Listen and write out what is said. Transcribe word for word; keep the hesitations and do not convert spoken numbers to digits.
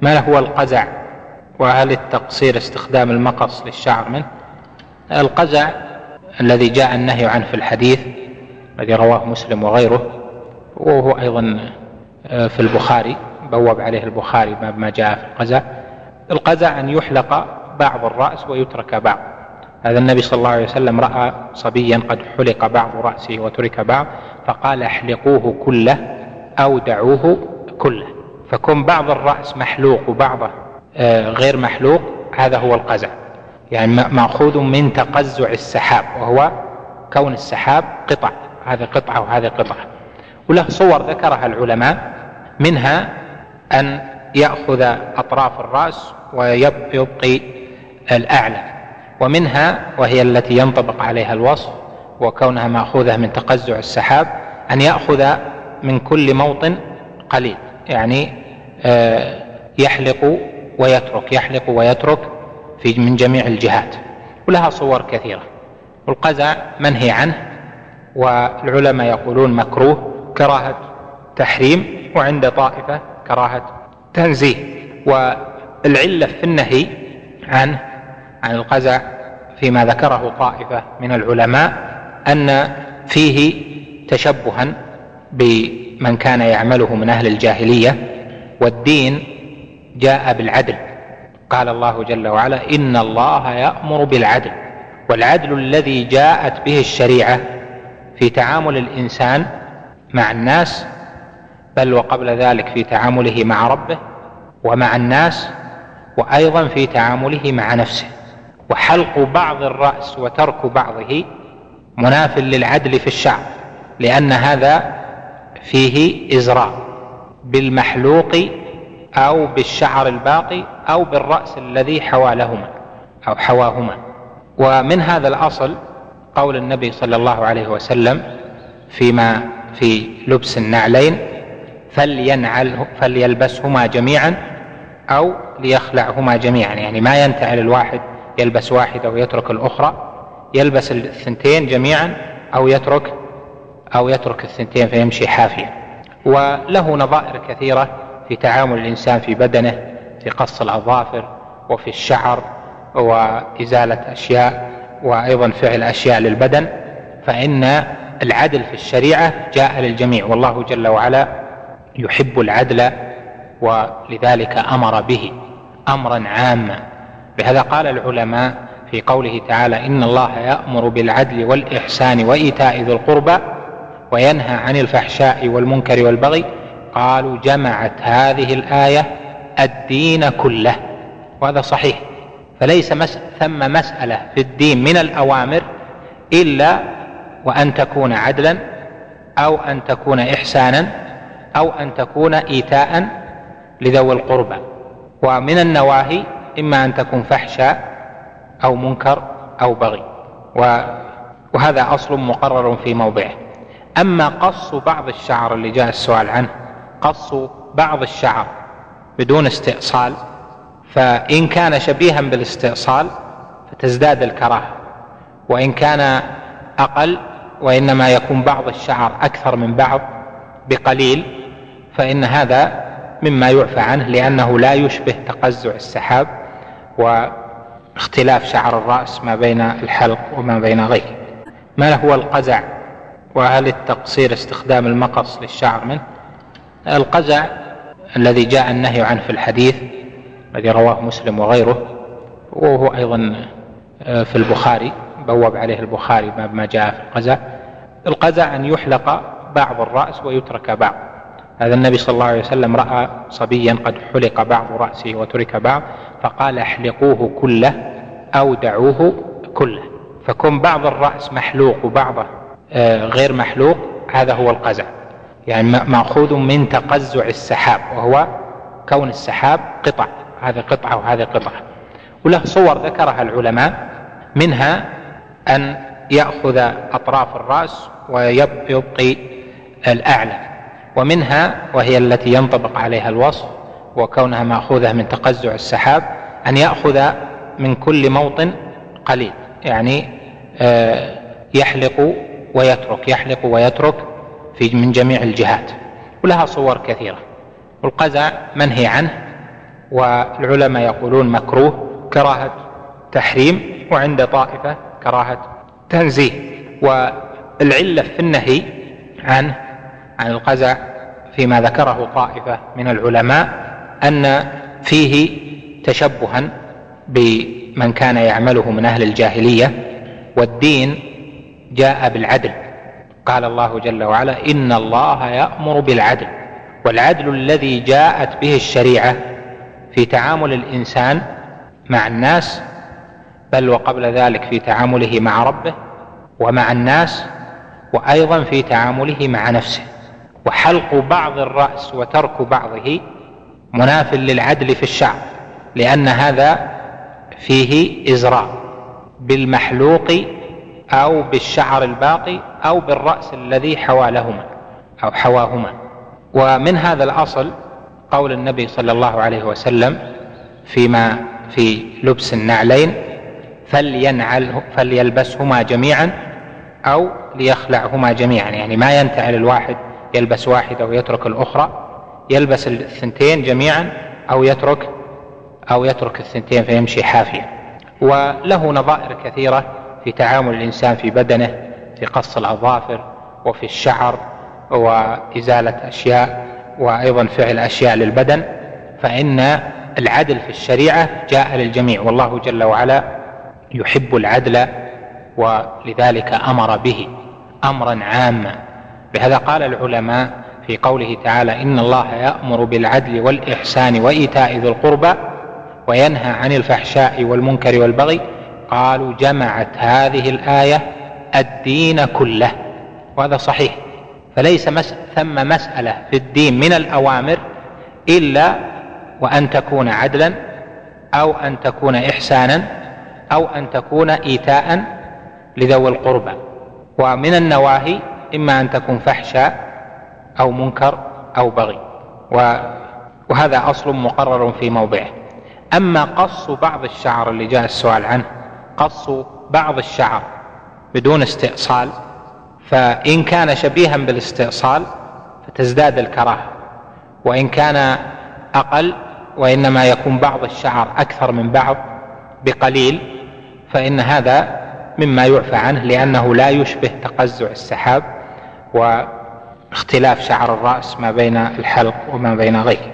ما هو القزع؟ وهل التقصير استخدام المقص للشعر منه؟ القزع الذي جاء النهي عنه في الحديث الذي رواه مسلم وغيره، وهو أيضا في البخاري، بوب عليه البخاري ما جاء في القزع. القزع أن يحلق بعض الرأس ويترك بعض. هذا النبي صلى الله عليه وسلم رأى صبيا قد حلق بعض رأسه وترك بعض فقال احلقوه كله أو دعوه كله. فكون بعض الرأس محلوق وبعضه غير محلوق هذا هو القزع، يعني مأخوذ من تقزع السحاب، وهو كون السحاب قطع، هذه قطعة وهذه قطعة. وله صور ذكرها العلماء، منها أن يأخذ أطراف الرأس ويبقي الأعلى، ومنها وهي التي ينطبق عليها الوصف وكونها مأخوذة من تقزع السحاب أن يأخذ من كل موطن قليل، يعني يحلق ويترك يحلق ويترك في من جميع الجهات، ولها صور كثيرة. والقزع منهي عنه، والعلماء يقولون مكروه كراهة تحريم، وعند طائفة كراهة تنزيه. والعلة في النهي عنه عن القزع فيما ذكره طائفة من العلماء أن فيه تشبها بمن كان يعمله من أهل الجاهلية، والدين جاء بالعدل. قال الله جل وعلا إن الله يأمر بالعدل، والعدل الذي جاءت به الشريعة في تعامل الإنسان مع الناس، بل وقبل ذلك في تعامله مع ربه ومع الناس، وأيضا في تعامله مع نفسه. وحلق بعض الرأس وترك بعضه مناف للعدل في الشعر، لأن هذا فيه إزراء بالمحلوق أو بالشعر الباقي أو بالرأس الذي حوالهما أو حواهما. ومن هذا الأصل قول النبي صلى الله عليه وسلم فيما في لبس النعلين فلينعله فليلبسهما جميعا أو ليخلعهما جميعا، يعني ما ينتعل الواحد يلبس واحدة ويترك الأخرى، يلبس الثنتين جميعا أو يترك أو يترك الثنتين فيمشي حافيا. وله نظائر كثيرة في تعامل الإنسان في بدنه، في قص الأظافر وفي الشعر وإزالة أشياء وأيضا فعل أشياء للبدن. فإن العدل في الشريعة جاء للجميع، والله جل وعلا يحب العدل، ولذلك أمر به أمرا عاما. بهذا قال العلماء في قوله تعالى إن الله يأمر بالعدل والإحسان وإيتاء ذي القربى وينهى عن الفحشاء والمنكر والبغي، قالوا جمعت هذه الآية الدين كله، وهذا صحيح. فليس مس... ثم مسألة في الدين من الأوامر إلا وأن تكون عدلا أو أن تكون إحسانا أو أن تكون إيتاء لذوي القربى. ومن النواهي إما أن تكون فحشاء أو منكر أو بغي، وهذا أصل مقرر في موضعه. أما قص بعض الشعر اللي جاء السؤال عنه، قص بعض الشعر بدون استئصال، فإن كان شبيها بالاستئصال فتزداد الكراهة، وإن كان أقل وإنما يكون بعض الشعر أكثر من بعض بقليل فإن هذا مما يعفى عنه، لأنه لا يشبه تقزع السحاب واختلاف شعر الرأس ما بين الحلق وما بين غيره. ما هو القزع؟ وهل التقصير استخدام المقص للشعر منه؟ القزع الذي جاء النهي عنه في الحديث الذي رواه مسلم وغيره، وهو أيضا في البخاري، بوب عليه البخاري ما جاء في القزع. القزع أن يحلق بعض الرأس ويترك بعض. هذا النبي صلى الله عليه وسلم رأى صبيا قد حلق بعض رأسه وترك بعض فقال احلقوه كله أو دعوه كله. فكون بعض الرأس محلوق وبعضه غير محلوق هذا هو القزع، يعني مأخوذ من تقزع السحاب، وهو كون السحاب قطع، هذه قطعة وهذه قطعة. وله صور ذكرها العلماء، منها أن يأخذ أطراف الرأس ويبقي الأعلى، ومنها وهي التي ينطبق عليها الوصف وكونها مأخوذة من تقزع السحاب أن يأخذ من كل موطن قليل، يعني يحلق ويترك يحلق ويترك في من جميع الجهات، ولها صور كثيرة. والقزع منهي عنه، والعلماء يقولون مكروه كراهة تحريم، وعند طائفة كراهة تنزيه. والعلة في النهي عنه عن القزع فيما ذكره طائفة من العلماء أن فيه تشبها بمن كان يعمله من أهل الجاهلية، والدين جاء بالعدل. قال الله جل وعلا: إن الله يأمر بالعدل. والعدل الذي جاءت به الشريعة في تعامل الإنسان مع الناس، بل وقبل ذلك في تعامله مع ربه ومع الناس، وأيضا في تعامله مع نفسه. وحلق بعض الرأس وترك بعضه مناف للعدل في الشعر، لأن هذا فيه إزراء بالمحلوق أو بالشعر الباقي أو بالرأس الذي حوالهما أو حواهما. ومن هذا الأصل قول النبي صلى الله عليه وسلم فيما في لبس النعلين: فلينعل فليلبسهما جميعا أو ليخلعهما جميعا. يعني ما ينتعل الواحد يلبس واحدة ويترك الأخرى، يلبس الثنتين جميعا أو يترك أو يترك الثنتين فيمشي حافيا. وله نظائر كثيرة في تعامل الإنسان في بدنه، في قص الأظافر وفي الشعر وإزالة أشياء وأيضا فعل أشياء للبدن. فإن العدل في الشريعة جاء للجميع، والله جل وعلا يحب العدل، ولذلك أمر به أمرا عاما. بهذا قال العلماء في قوله تعالى: إن الله يأمر بالعدل والإحسان وإيتاء ذي القربى وينهى عن الفحشاء والمنكر والبغي، قالوا جمعت هذه الآية الدين كله. وهذا صحيح، فليس مس... ثم مسألة في الدين من الأوامر إلا وأن تكون عدلا أو أن تكون إحسانا أو أن تكون إيتاء لذوي القربى. ومن النواهي إما أن تكون فحشاء أو منكر أو بغي، وهذا أصل مقرر في موضعه. أما قص بعض الشعر اللي جاء السؤال عنه، قص بعض الشعر بدون استئصال، فإن كان شبيها بالاستئصال فتزداد الكراهة، وإن كان أقل وإنما يكون بعض الشعر أكثر من بعض بقليل فإن هذا مما يعفى عنه، لأنه لا يشبه تقزع السحاب واختلاف شعر الرأس ما بين الحلق وما بين غيره.